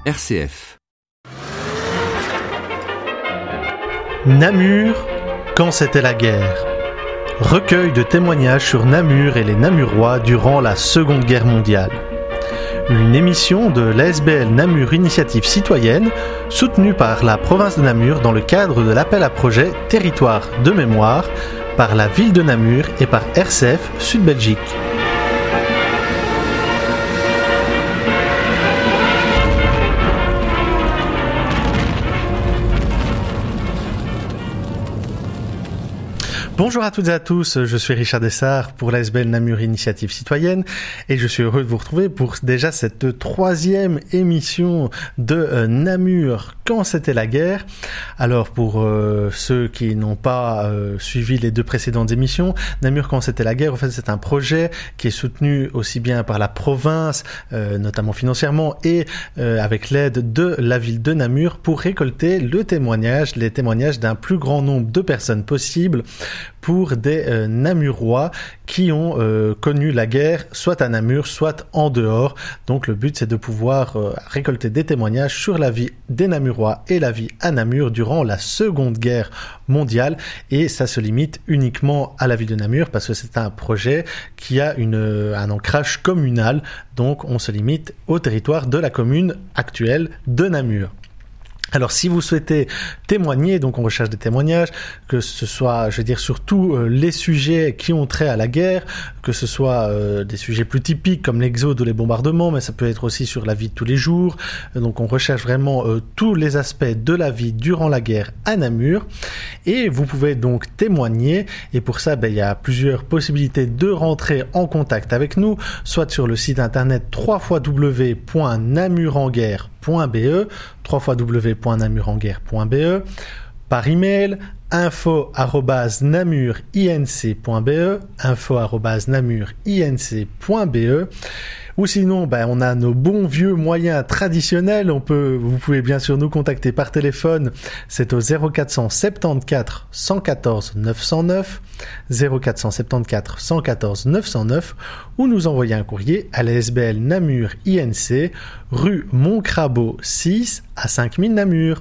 RCF. Namur, quand c'était la guerre. Recueil de témoignages sur Namur et les Namurois durant la Seconde Guerre mondiale. Une émission de l'ASBL Namur Initiative Citoyenne, soutenue par la province de Namur dans le cadre de l'appel à projet Territoire de mémoire, par la ville de Namur et par RCF Sud-Belgique. Bonjour à toutes et à tous, je suis Richard Dessart pour l'ASBL Namur Initiative Citoyenne et je suis heureux de vous retrouver pour déjà cette troisième émission de Namur quand c'était la guerre. Alors pour ceux qui n'ont pas suivi les deux précédentes émissions, Namur quand c'était la guerre, en fait c'est un projet qui est soutenu aussi bien par la province, notamment financièrement, et avec l'aide de la ville de Namur pour récolter les témoignages d'un plus grand nombre de personnes possible pour des Namurois qui ont connu la guerre soit à Namur, soit en dehors. Donc le but c'est de pouvoir récolter des témoignages sur la vie des Namurois et la vie à Namur durant la Seconde Guerre mondiale. Et ça se limite uniquement à la ville de Namur parce que c'est un projet qui a un ancrage communal. Donc on se limite au territoire de la commune actuelle de Namur. Alors si vous souhaitez témoigner, donc on recherche des témoignages, que ce soit, surtout les sujets qui ont trait à la guerre, que ce soit des sujets plus typiques comme l'exode ou les bombardements, mais ça peut être aussi sur la vie de tous les jours. Donc on recherche vraiment tous les aspects de la vie durant la guerre à Namur. Et vous pouvez donc témoigner, et pour ça il y a plusieurs possibilités de rentrer en contact avec nous, soit sur le site internet www.namurenguerre.be, www.namurenguerre.be, par email info@namurinc.be, info@namurinc.be, ou sinon on a nos bons vieux moyens traditionnels. Vous pouvez bien sûr nous contacter par téléphone, c'est au 0474 114 909, 0474 114 909, ou nous envoyer un courrier à l'ASBL Namur INC, rue Montcrabeau 6 à 5000 Namur.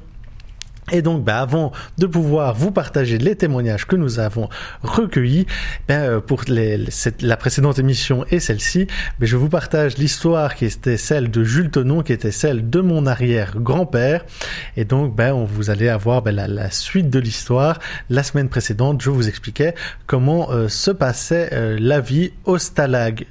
Et donc, avant de pouvoir vous partager les témoignages que nous avons recueillis, pour la précédente émission et celle-ci, je vous partage l'histoire qui était celle de Jules Thonon, qui était celle de mon arrière-grand-père. Et donc, vous allez avoir la suite de l'histoire. La semaine précédente, je vous expliquais comment se passait la vie au Stalag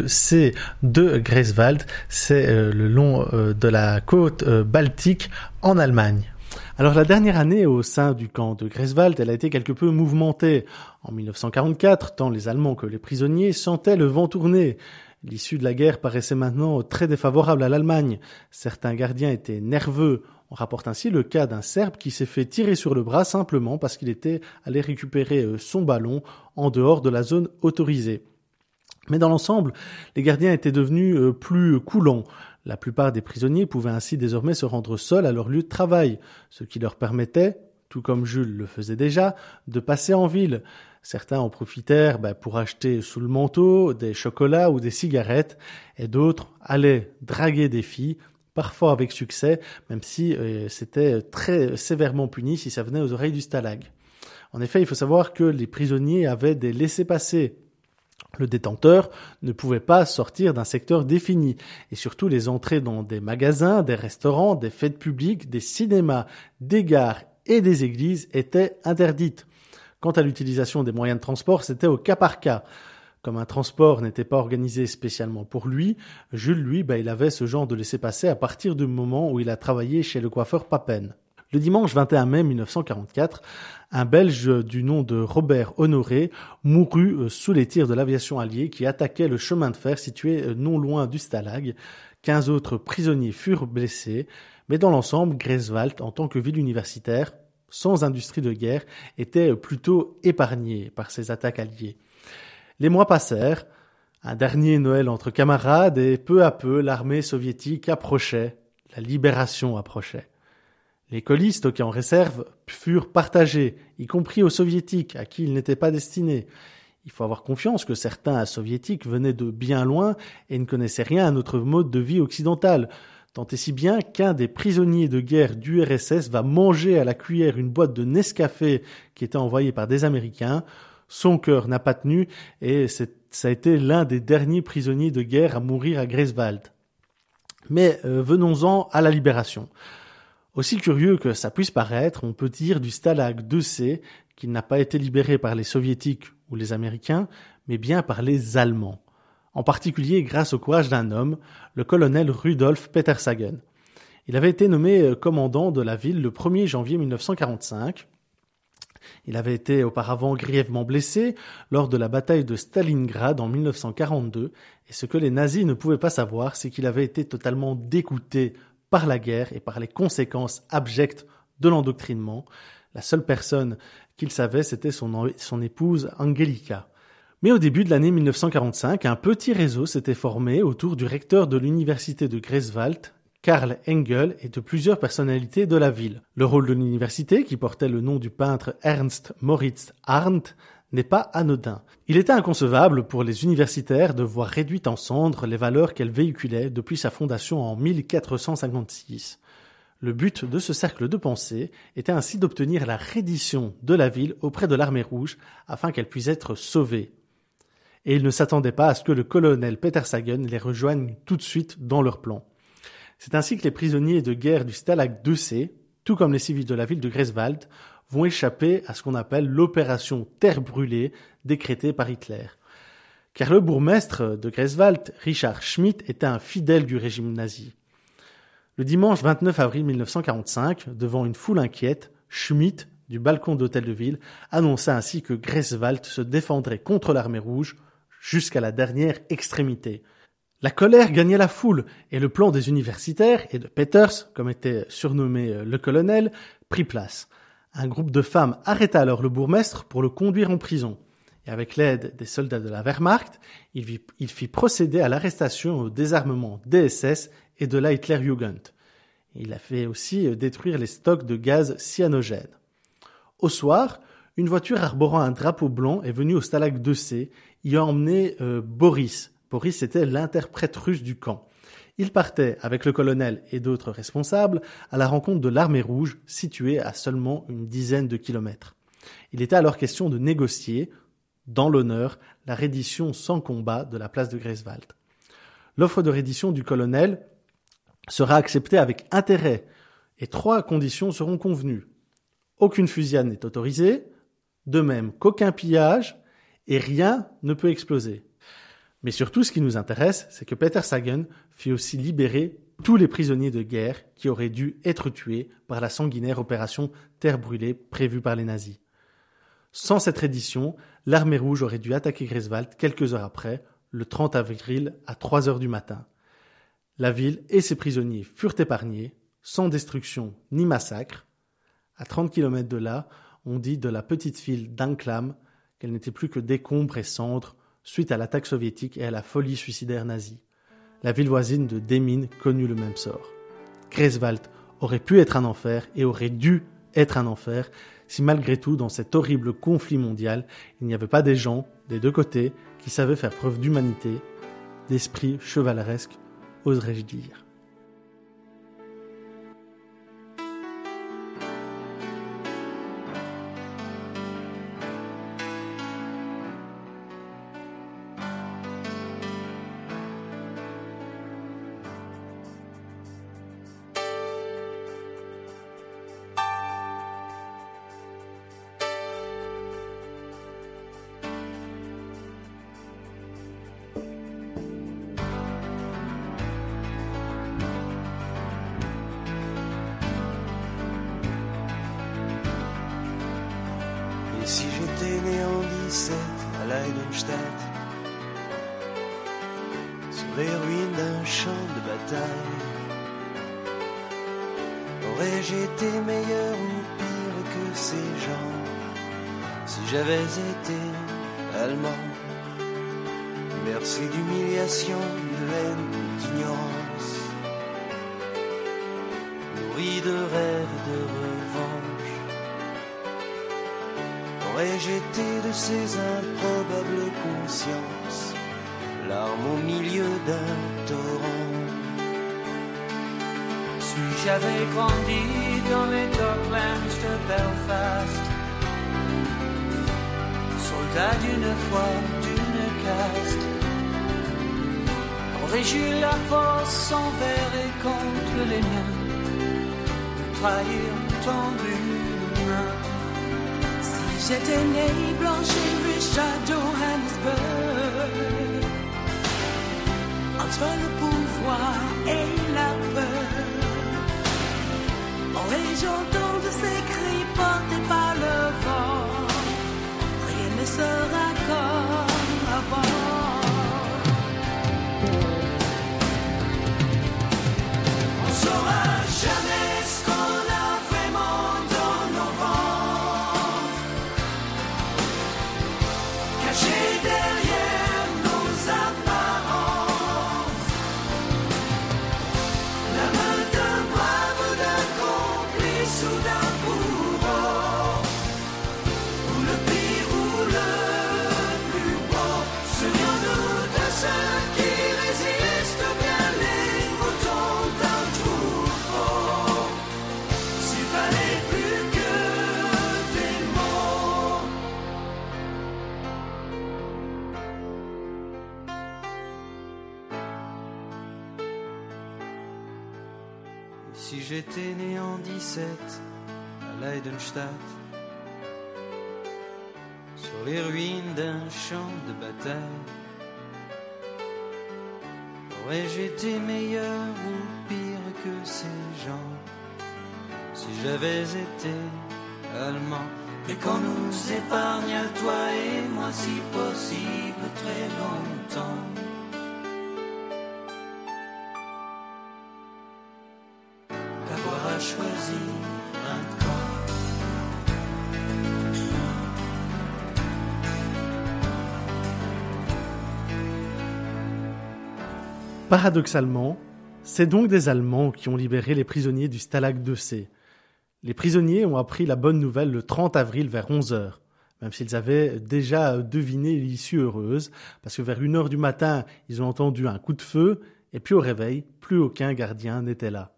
2C de Greifswald. C'est le long de la côte baltique en Allemagne. Alors la dernière année au sein du camp de Greifswald, elle a été quelque peu mouvementée. En 1944, tant les Allemands que les prisonniers sentaient le vent tourner. L'issue de la guerre paraissait maintenant très défavorable à l'Allemagne. Certains gardiens étaient nerveux. On rapporte ainsi le cas d'un Serbe qui s'est fait tirer sur le bras simplement parce qu'il était allé récupérer son ballon en dehors de la zone autorisée. Mais dans l'ensemble, les gardiens étaient devenus plus coulants. La plupart des prisonniers pouvaient ainsi désormais se rendre seuls à leur lieu de travail, ce qui leur permettait, tout comme Jules le faisait déjà, de passer en ville. Certains en profitèrent pour acheter sous le manteau des chocolats ou des cigarettes, et d'autres allaient draguer des filles, parfois avec succès, même si c'était très sévèrement puni si ça venait aux oreilles du stalag. En effet, il faut savoir que les prisonniers avaient des laissez-passer. Le détenteur ne pouvait pas sortir d'un secteur défini, et surtout les entrées dans des magasins, des restaurants, des fêtes publiques, des cinémas, des gares et des églises étaient interdites. Quant à l'utilisation des moyens de transport, c'était au cas par cas. Comme un transport n'était pas organisé spécialement pour lui, Jules, lui, il avait ce genre de laissez-passer à partir du moment où il a travaillé chez le coiffeur Papen. Le dimanche 21 mai 1944, un Belge du nom de Robert Honoré mourut sous les tirs de l'aviation alliée qui attaquait le chemin de fer situé non loin du Stalag. 15 autres prisonniers furent blessés, mais dans l'ensemble, Greifswald, en tant que ville universitaire, sans industrie de guerre, était plutôt épargnée par ces attaques alliées. Les mois passèrent, un dernier Noël entre camarades, et peu à peu, l'armée soviétique approchait, la libération approchait. Les colis stockés en réserve furent partagés, y compris aux soviétiques, à qui ils n'étaient pas destinés. Il faut avoir confiance que certains soviétiques venaient de bien loin et ne connaissaient rien à notre mode de vie occidental. Tant et si bien qu'un des prisonniers de guerre du RSS va manger à la cuillère une boîte de Nescafé qui était envoyée par des Américains. Son cœur n'a pas tenu et ça a été l'un des derniers prisonniers de guerre à mourir à Greifswald. Mais venons-en à la libération. Aussi curieux que ça puisse paraître, on peut dire du Stalag 2C qu'il n'a pas été libéré par les Soviétiques ou les Américains, mais bien par les Allemands. En particulier grâce au courage d'un homme, le colonel Rudolf Petersagen. Il avait été nommé commandant de la ville le 1er janvier 1945. Il avait été auparavant grièvement blessé lors de la bataille de Stalingrad en 1942, et ce que les nazis ne pouvaient pas savoir, c'est qu'il avait été totalement dégoûté par la guerre et par les conséquences abjectes de l'endoctrinement. La seule personne qu'il savait, c'était son épouse Angelika. Mais au début de l'année 1945, un petit réseau s'était formé autour du recteur de l'université de Greifswald, Karl Engel, et de plusieurs personnalités de la ville. Le rôle de l'université, qui portait le nom du peintre Ernst Moritz Arndt, n'est pas anodin. Il était inconcevable pour les universitaires de voir réduites en cendres les valeurs qu'elle véhiculait depuis sa fondation en 1456. Le but de ce cercle de pensée était ainsi d'obtenir la reddition de la ville auprès de l'armée rouge afin qu'elle puisse être sauvée. Et ils ne s'attendaient pas à ce que le colonel Petersagen les rejoigne tout de suite dans leur plan. C'est ainsi que les prisonniers de guerre du Stalag 2C, tout comme les civils de la ville de Greifswald, vont échapper à ce qu'on appelle l'opération Terre brûlée décrétée par Hitler. Car le bourgmestre de Greifswald, Richard Schmidt, était un fidèle du régime nazi. Le dimanche 29 avril 1945, devant une foule inquiète, Schmidt, du balcon d'hôtel de ville, annonça ainsi que Greifswald se défendrait contre l'armée rouge jusqu'à la dernière extrémité. La colère gagnait la foule et le plan des universitaires et de Peters, comme était surnommé le colonel, prit place. Un groupe de femmes arrêta alors le bourgmestre pour le conduire en prison. Et avec l'aide des soldats de la Wehrmacht, il fit procéder à l'arrestation et au désarmement des SS et de la Hitlerjugend. Il a fait aussi détruire les stocks de gaz cyanogène. Au soir, une voiture arborant un drapeau blanc est venue au Stalag 2C, y a emmené Boris. Boris était l'interprète russe du camp. Il partait, avec le colonel et d'autres responsables, à la rencontre de l'armée rouge, située à seulement une dizaine de kilomètres. Il était alors question de négocier, dans l'honneur, la reddition sans combat de la place de Greifswald. L'offre de reddition du colonel sera acceptée avec intérêt, et 3 conditions seront convenues. Aucune fusillade n'est autorisée, de même qu'aucun pillage, et rien ne peut exploser. Mais surtout, ce qui nous intéresse, c'est que Petersagen fit aussi libérer tous les prisonniers de guerre qui auraient dû être tués par la sanguinaire opération Terre brûlée prévue par les nazis. Sans cette reddition, l'armée rouge aurait dû attaquer Greifswald quelques heures après, le 30 avril à 3 heures du matin. La ville et ses prisonniers furent épargnés, sans destruction ni massacre. À 30 km de là, on dit de la petite ville d'Anklam qu'elle n'était plus que décombres et cendres suite à l'attaque soviétique et à la folie suicidaire nazie. La ville voisine de Demmin connut le même sort. Greifswald aurait pu être un enfer et aurait dû être un enfer si malgré tout, dans cet horrible conflit mondial, il n'y avait pas des gens, des deux côtés, qui savaient faire preuve d'humanité, d'esprit chevaleresque, oserais-je dire. Et si j'étais né en 17 à Leidenstadt, sur les ruines d'un champ de bataille, aurais-je été meilleur ou pire que ces gens si j'avais été allemand, bercé d'humiliation, de haine, d'ignorance, nourri de rêves de revanche? Aurais-je été de ces improbables consciences, larmes au milieu d'un torrent? Puis j'avais grandi dans les Docklands de Belfast, soldat d'une foi, d'une caste. Aurais-je eu la force envers et contre les miens de trahir tendu main? Si j'étais né blanche et riche à Johannesburg, entre le pouvoir et la peur, aurais-je entendu ces cris portés par le vent? Rien ne sera comme avant. On saura jamais ce qu'on a vraiment dans nos ventres, caché derrière nos apparences. La main d'un brave, d'un complice ou d'un bourreau, ou le pire ou le plus beau. Souviens-nous de ceux qui résistent bien les moutons d'un troupeau. S'il fallait plus que des mots. Et si j'étais né en 17 à Leidenstadt, sur les ruines d'un champ de bataille, aurais-je été meilleur ou pire que ces gens si j'avais été allemand? Et qu'on nous épargne à toi et moi, si possible, très longtemps. D'avoir à choisir un camp. Paradoxalement, c'est donc des Allemands qui ont libéré les prisonniers du Stalag 2C. Les prisonniers ont appris la bonne nouvelle le 30 avril vers 11h, même s'ils avaient déjà deviné l'issue heureuse, parce que vers 1h du matin, ils ont entendu un coup de feu, et puis au réveil, plus aucun gardien n'était là.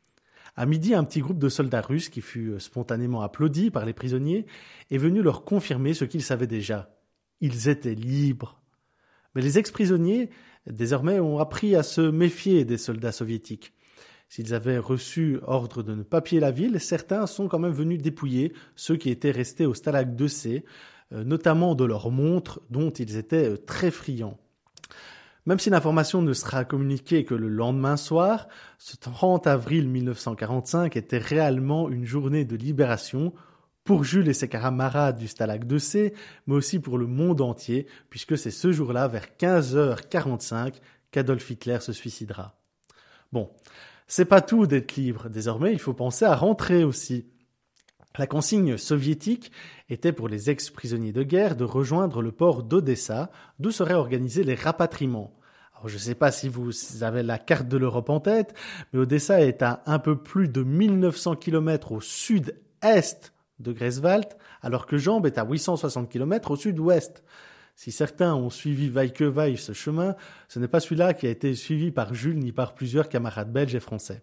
À midi, un petit groupe de soldats russes, qui fut spontanément applaudi par les prisonniers, est venu leur confirmer ce qu'ils savaient déjà. Ils étaient libres. Mais les ex-prisonniers, désormais, ont appris à se méfier des soldats soviétiques. S'ils avaient reçu ordre de ne pas piller la ville, certains sont quand même venus dépouiller ceux qui étaient restés au Stalag 2C, notamment de leurs montres dont ils étaient très friands. Même si l'information ne sera communiquée que le lendemain soir, ce 30 avril 1945 était réellement une journée de libération pour Jules et ses camarades du Stalag 2C, mais aussi pour le monde entier, puisque c'est ce jour-là, vers 15h45, qu'Adolf Hitler se suicidera. Bon, c'est pas tout d'être libre. Désormais, il faut penser à rentrer aussi. La consigne soviétique était pour les ex-prisonniers de guerre de rejoindre le port d'Odessa, d'où seraient organisés les rapatriements. Alors, je ne sais pas si vous avez la carte de l'Europe en tête, mais Odessa est à un peu plus de 1900 km au sud-est de Greifswald, alors que Jambes est à 860 km au sud-ouest. Si certains ont suivi vaille que vaille ce chemin, ce n'est pas celui-là qui a été suivi par Jules ni par plusieurs camarades belges et français.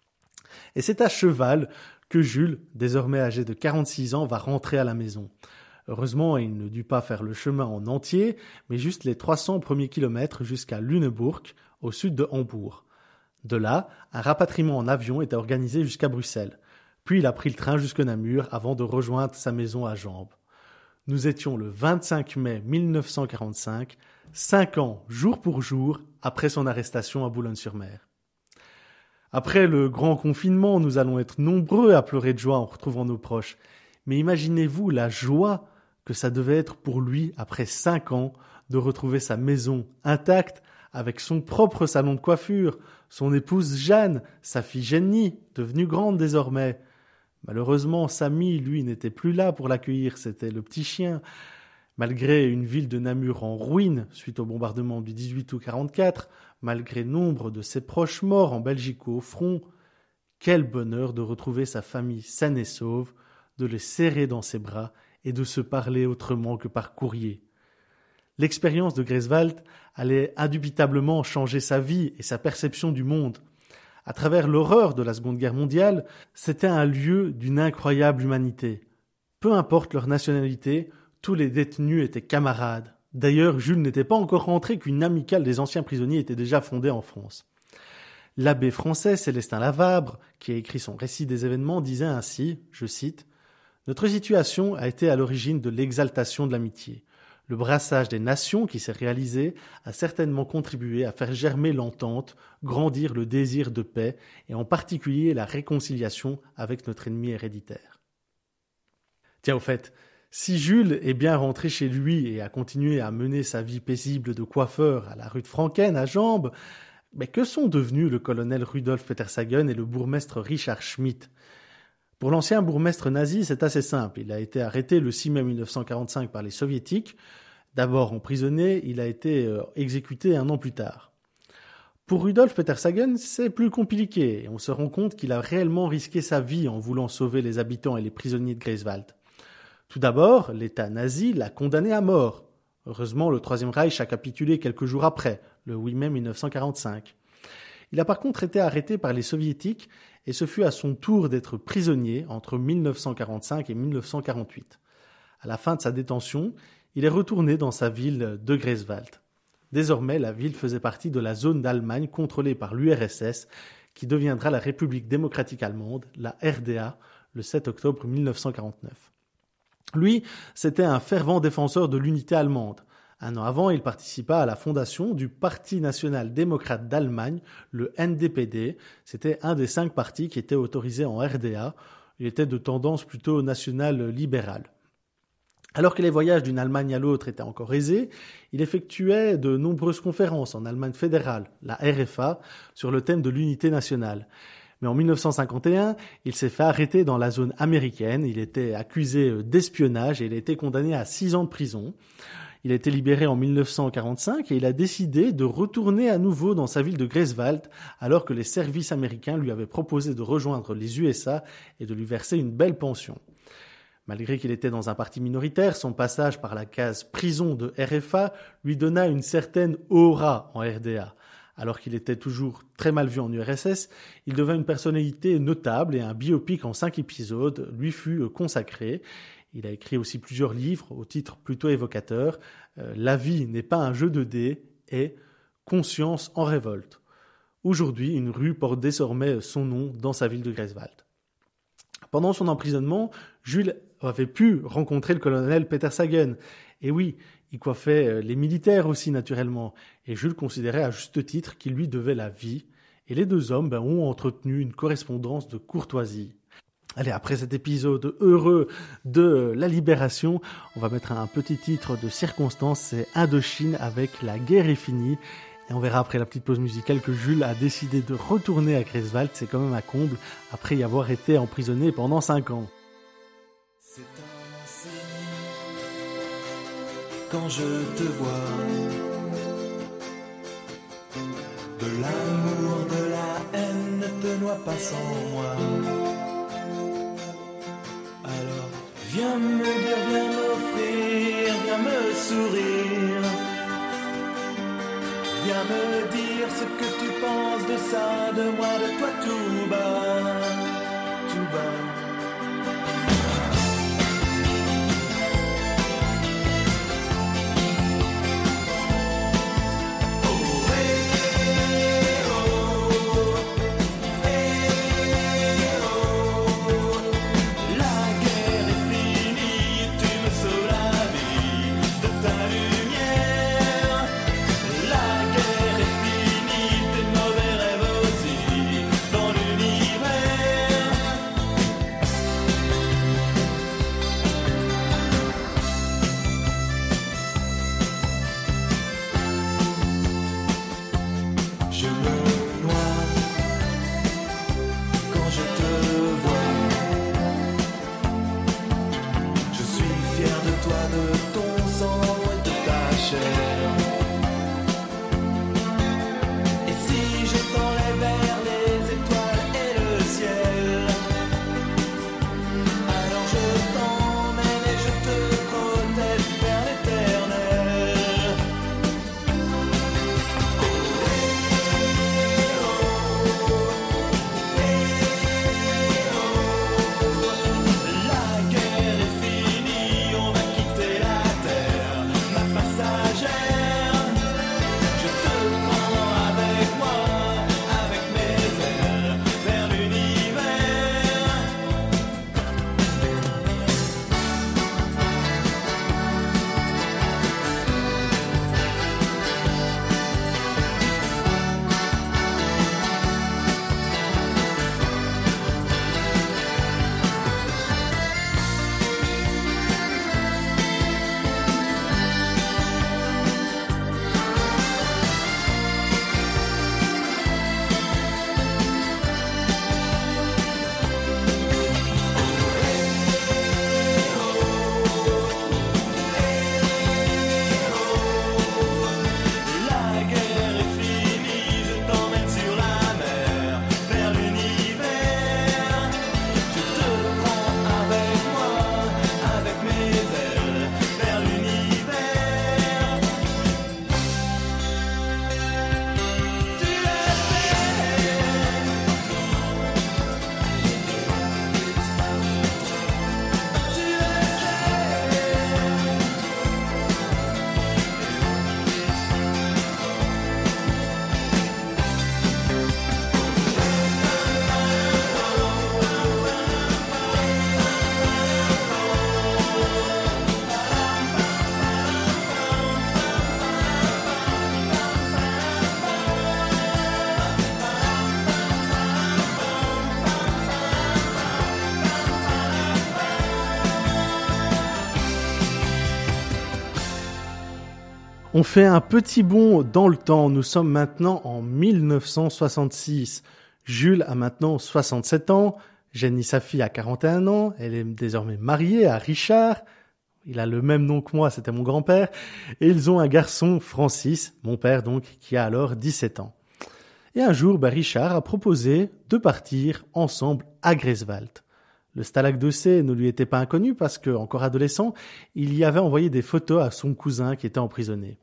Et c'est à cheval que Jules, désormais âgé de 46 ans, va rentrer à la maison. Heureusement, il ne dut pas faire le chemin en entier, mais juste les 300 premiers kilomètres jusqu'à Lüneburg, au sud de Hambourg. De là, un rapatriement en avion était organisé jusqu'à Bruxelles. Puis il a pris le train jusque Namur avant de rejoindre sa maison à Jambes. Nous étions le 25 mai 1945, 5 ans, jour pour jour, après son arrestation à Boulogne-sur-Mer. Après le grand confinement, nous allons être nombreux à pleurer de joie en retrouvant nos proches. Mais imaginez-vous la joie que ça devait être pour lui, après 5 ans, de retrouver sa maison intacte, avec son propre salon de coiffure, son épouse Jeanne, sa fille Jenny, devenue grande désormais. Malheureusement, Samy, lui, n'était plus là pour l'accueillir, c'était le petit chien. Malgré une ville de Namur en ruine suite au bombardement du 18 août 1944, malgré nombre de ses proches morts en Belgique ou au front, quel bonheur de retrouver sa famille saine et sauve, de les serrer dans ses bras et de se parler autrement que par courrier. L'expérience de Greifswald allait indubitablement changer sa vie et sa perception du monde. À travers l'horreur de la Seconde Guerre mondiale, c'était un lieu d'une incroyable humanité. Peu importe leur nationalité, tous les détenus étaient camarades. D'ailleurs, Jules n'était pas encore rentré qu'une amicale des anciens prisonniers était déjà fondée en France. L'abbé français Célestin Lavabre, qui a écrit son récit des événements, disait ainsi, je cite, « Notre situation a été à l'origine de l'exaltation de l'amitié. Le brassage des nations qui s'est réalisé a certainement contribué à faire germer l'entente, grandir le désir de paix et en particulier la réconciliation avec notre ennemi héréditaire. » Tiens, au fait, si Jules est bien rentré chez lui et a continué à mener sa vie paisible de coiffeur à la rue de Franken à Jambes, mais que sont devenus le colonel Rudolf Petersagen et le bourgmestre Richard Schmidt ? Pour l'ancien bourgmestre nazi, c'est assez simple. Il a été arrêté le 6 mai 1945 par les soviétiques. D'abord emprisonné, il a été exécuté 1 an plus tard. Pour Rudolf Petersagen, c'est plus compliqué. On se rend compte qu'il a réellement risqué sa vie en voulant sauver les habitants et les prisonniers de Greifswald. Tout d'abord, l'État nazi l'a condamné à mort. Heureusement, le Troisième Reich a capitulé quelques jours après, le 8 mai 1945. Il a par contre été arrêté par les soviétiques et ce fut à son tour d'être prisonnier entre 1945 et 1948. À la fin de sa détention, il est retourné dans sa ville de Greifswald. Désormais, la ville faisait partie de la zone d'Allemagne contrôlée par l'URSS, qui deviendra la République démocratique allemande, la RDA, le 7 octobre 1949. Lui, c'était un fervent défenseur de l'unité allemande. 1 an avant, il participa à la fondation du Parti national-démocrate d'Allemagne, le NDPD. C'était un des 5 partis qui étaient autorisés en RDA. Il était de tendance plutôt nationale-libérale. Alors que les voyages d'une Allemagne à l'autre étaient encore aisés, il effectuait de nombreuses conférences en Allemagne fédérale, la RFA, sur le thème de l'unité nationale. Mais en 1951, il s'est fait arrêter dans la zone américaine. Il était accusé d'espionnage et il a été condamné à 6 ans de prison. Il a été libéré en 1945 et il a décidé de retourner à nouveau dans sa ville de Greifswald alors que les services américains lui avaient proposé de rejoindre les USA et de lui verser une belle pension. Malgré qu'il était dans un parti minoritaire, son passage par la case prison de RFA lui donna une certaine aura en RDA. Alors qu'il était toujours très mal vu en URSS, il devint une personnalité notable et un biopic en 5 épisodes lui fut consacré. Il a écrit aussi plusieurs livres au titre plutôt évocateur. La vie n'est pas un jeu de dés et Conscience en révolte. Aujourd'hui, une rue porte désormais son nom dans sa ville de Greifswald. Pendant son emprisonnement, Jules avait pu rencontrer le colonel Petersagen. Et oui, il coiffait les militaires aussi naturellement. Et Jules considérait à juste titre qu'il lui devait la vie. Et les 2 hommes ont entretenu une correspondance de courtoisie. Allez, après cet épisode heureux de la libération, on va mettre un petit titre de circonstance, c'est Indochine avec La guerre est finie. Et on verra après la petite pause musicale que Jules a décidé de retourner à Greifswald, c'est quand même un comble, après y avoir été emprisonné pendant 5 ans. C'est un signe quand je te vois, de l'amour, de la haine ne te noie pas sans moi. Alors viens me dire, viens m'offrir, viens me sourire, viens me dire ce que tu penses de ça, de moi, de toi tout bas, tout bas. Dans l'univers On fait un petit bond dans le temps. Nous sommes maintenant en 1966. Jules a maintenant 67 ans. Jenny, sa fille, a 41 ans. Elle est désormais mariée à Richard. Il a le même nom que moi, c'était mon grand-père. Et ils ont un garçon, Francis, mon père donc, qui a alors 17 ans. Et un jour, Richard a proposé de partir ensemble à Greifswald. Le Stalag de C ne lui était pas inconnu parce que, encore adolescent, il y avait envoyé des photos à son cousin qui était emprisonné.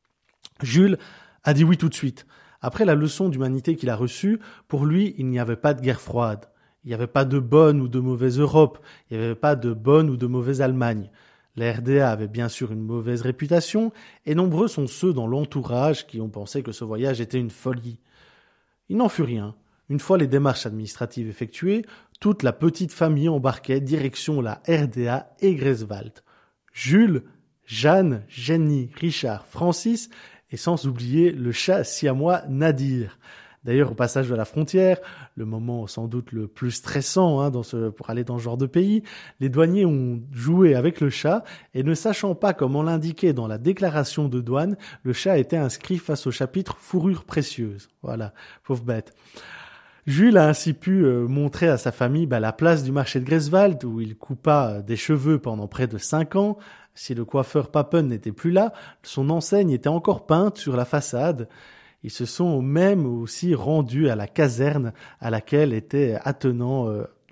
Jules a dit oui tout de suite. Après la leçon d'humanité qu'il a reçue, pour lui, il n'y avait pas de guerre froide. Il n'y avait pas de bonne ou de mauvaise Europe. Il n'y avait pas de bonne ou de mauvaise Allemagne. La RDA avait bien sûr une mauvaise réputation et nombreux sont ceux dans l'entourage qui ont pensé que ce voyage était une folie. Il n'en fut rien. Une fois les démarches administratives effectuées, toute la petite famille embarquait direction la RDA et Greifswald. Jules, Jeanne, Jenny, Richard, Francis et sans oublier le chat siamois Nadir. D'ailleurs, au passage de la frontière, le moment sans doute le plus stressant pour aller dans ce genre de pays, les douaniers ont joué avec le chat et ne sachant pas comment l'indiquait dans la déclaration de douane, le chat était inscrit face au chapitre fourrure précieuse. Voilà, pauvre bête. Jules a ainsi pu montrer à sa famille la place du marché de Greifswald où il coupa des cheveux pendant près de 5 ans. Si le coiffeur Papen n'était plus là, son enseigne était encore peinte sur la façade. Ils se sont même aussi rendus à la caserne à laquelle était attenant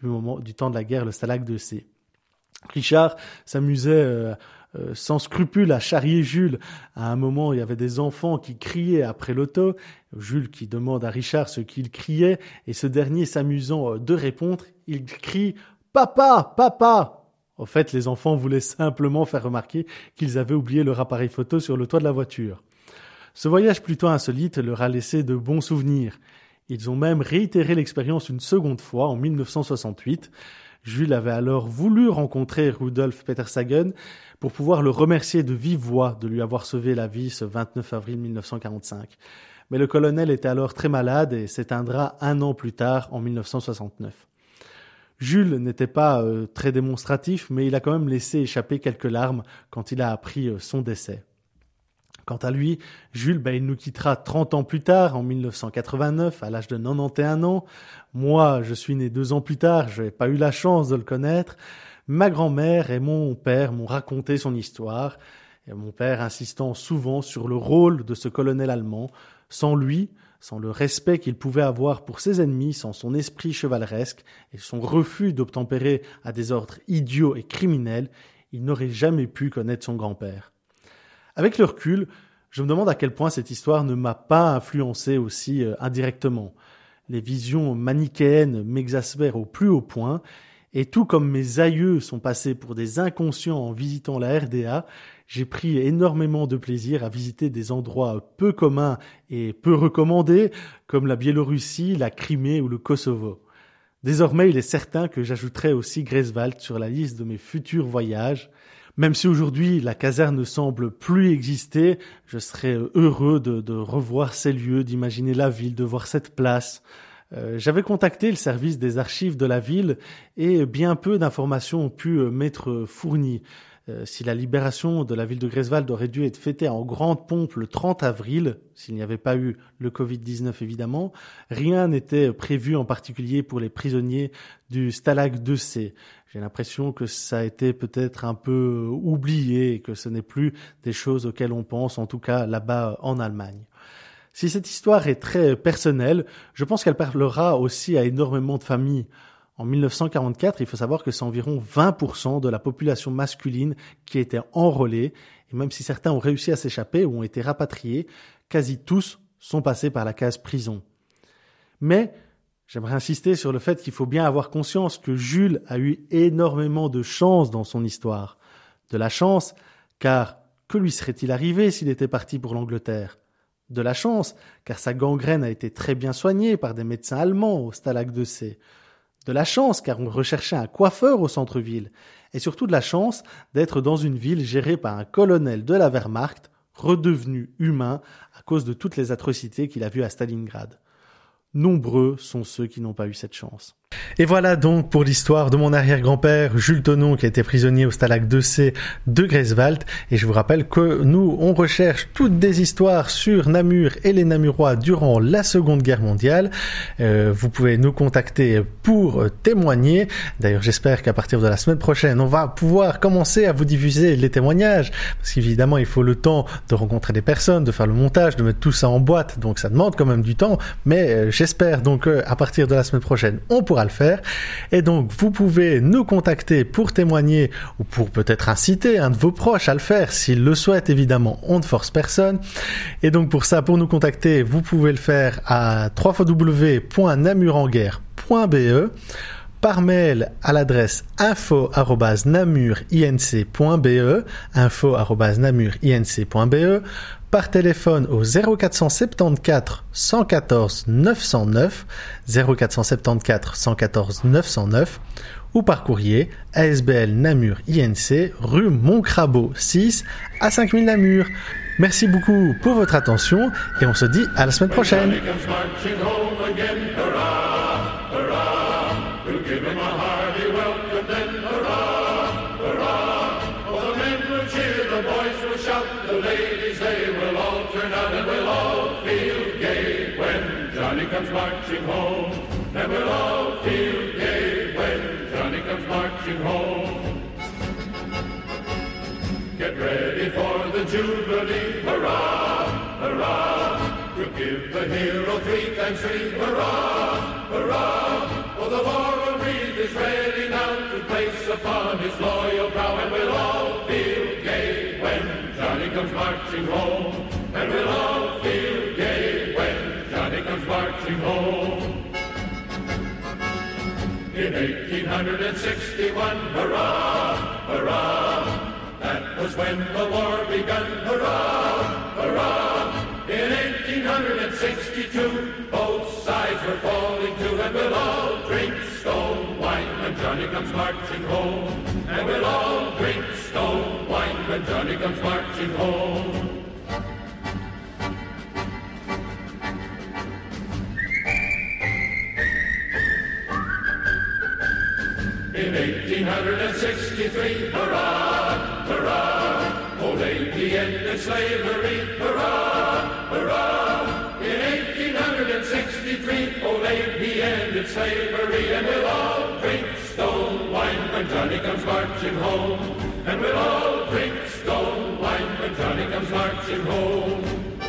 du temps de la guerre le Stalag de C. Richard s'amusait sans scrupule à charrier Jules. À un moment, il y avait des enfants qui criaient après l'auto. Jules qui demande à Richard ce qu'il criait et ce dernier s'amusant de répondre, il crie « Papa, papa !» En fait, les enfants voulaient simplement faire remarquer qu'ils avaient oublié leur appareil photo sur le toit de la voiture. Ce voyage plutôt insolite leur a laissé de bons souvenirs. Ils ont même réitéré l'expérience une seconde fois en 1968. Jules avait alors voulu rencontrer Rudolf Petersagen pour pouvoir le remercier de vive voix de lui avoir sauvé la vie ce 29 avril 1945. Mais le colonel était alors très malade et s'éteindra 1 an plus tard en 1969. Jules n'était pas très démonstratif, mais il a quand même laissé échapper quelques larmes quand il a appris son décès. Quant à lui, Jules, il nous quittera 30 ans plus tard, en 1989, à l'âge de 91 ans. Moi, je suis né 2 ans plus tard, je n'ai pas eu la chance de le connaître. Ma grand-mère et mon père m'ont raconté son histoire, et mon père insistant souvent sur le rôle de ce colonel allemand. Sans lui, sans le respect qu'il pouvait avoir pour ses ennemis, sans son esprit chevaleresque et son refus d'obtempérer à des ordres idiots et criminels, il n'aurait jamais pu connaître son grand-père. Avec le recul, je me demande à quel point cette histoire ne m'a pas influencé aussi indirectement. Les visions manichéennes m'exaspèrent au plus haut point, et tout comme mes aïeux sont passés pour des inconscients en visitant la RDA, j'ai pris énormément de plaisir à visiter des endroits peu communs et peu recommandés, comme la Biélorussie, la Crimée ou le Kosovo. Désormais, il est certain que j'ajouterai aussi Greifswald sur la liste de mes futurs voyages. Même si aujourd'hui la caserne ne semble plus exister, je serais heureux de revoir ces lieux, d'imaginer la ville, de voir cette place. J'avais contacté le service des archives de la ville et bien peu d'informations ont pu m'être fournies. Si la libération de la ville de Greifswald aurait dû être fêtée en grande pompe le 30 avril, s'il n'y avait pas eu le Covid-19 évidemment, rien n'était prévu en particulier pour les prisonniers du Stalag 2C. J'ai l'impression que ça a été peut-être un peu oublié et que ce n'est plus des choses auxquelles on pense, en tout cas là-bas en Allemagne. Si cette histoire est très personnelle, je pense qu'elle parlera aussi à énormément de familles. En 1944, il faut savoir que c'est environ 20% de la population masculine qui était enrôlée, et même si certains ont réussi à s'échapper ou ont été rapatriés, quasi tous sont passés par la case prison. Mais j'aimerais insister sur le fait qu'il faut bien avoir conscience que Jules a eu énormément de chance dans son histoire. De la chance, car que lui serait-il arrivé s'il était parti pour l'Angleterre ? De la chance, car sa gangrène a été très bien soignée par des médecins allemands au Stalag 2C. De la chance, car on recherchait un coiffeur au centre-ville. Et surtout de la chance d'être dans une ville gérée par un colonel de la Wehrmacht, redevenu humain à cause de toutes les atrocités qu'il a vues à Stalingrad. Nombreux sont ceux qui n'ont pas eu cette chance. Et voilà donc pour l'histoire de mon arrière-grand-père Jules Thonon qui a été prisonnier au Stalag 2C de Greifswald. Et je vous rappelle que nous, on recherche toutes des histoires sur Namur et les Namurois durant la Seconde Guerre mondiale. Vous pouvez nous contacter pour témoigner. D'ailleurs, j'espère qu'à partir de la semaine prochaine, on va pouvoir commencer à vous diffuser les témoignages. Parce qu'évidemment, il faut le temps de rencontrer des personnes, de faire le montage, de mettre tout ça en boîte. Donc ça demande quand même du temps. Mais j'espère donc à partir de la semaine prochaine, on pourra le faire. Et donc, vous pouvez nous contacter pour témoigner ou pour peut-être inciter un de vos proches à le faire s'il le souhaite. Évidemment, on ne force personne. Et donc, pour ça, pour nous contacter, vous pouvez le faire à www.namurenguerre.be, par mail à l'adresse info@namurinc.be, info@namurinc.be, par téléphone au 0474 114 909, 0474 114 909, ou par courrier ASBL Namur INC, rue Montcrabeau 6 à 5000 Namur. Merci beaucoup pour votre attention et on se dit à la semaine prochaine. Comes marching home, and we'll all feel gay when Johnny comes marching home. Get ready for the Jubilee, hurrah, hurrah. We'll give the hero 3 times 3, hurrah, hurrah. For the laurel wreath is ready now to place upon his loyal brow, and we'll all feel gay when Johnny comes marching home, and we'll all feel gay when Johnny comes marching home. In 1861, hurrah, hurrah, that was when the war begun, hurrah, hurrah. In 1862, both sides were falling to, and we'll all drink stone wine when Johnny comes marching home, and we'll all drink stone wine when Johnny comes marching home. In 1863, hurrah, hurrah, old lady ended slavery, hurrah, hurrah. In 1863, old lady ended slavery, and we'll all drink stone wine when Johnny comes marching home, and we'll all drink stone wine when Johnny comes marching home.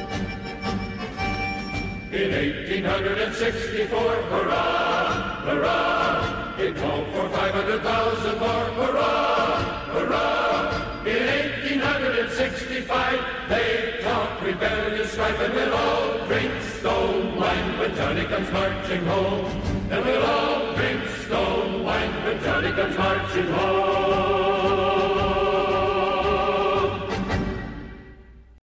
In 1864, hurrah, hurrah, it called for 500,000 more, hurrah, hurrah. In 1865, they talked rebellious strife, and we'll all drink stone wine when Johnny comes marching home, and we'll all drink stone wine when Johnny comes marching home.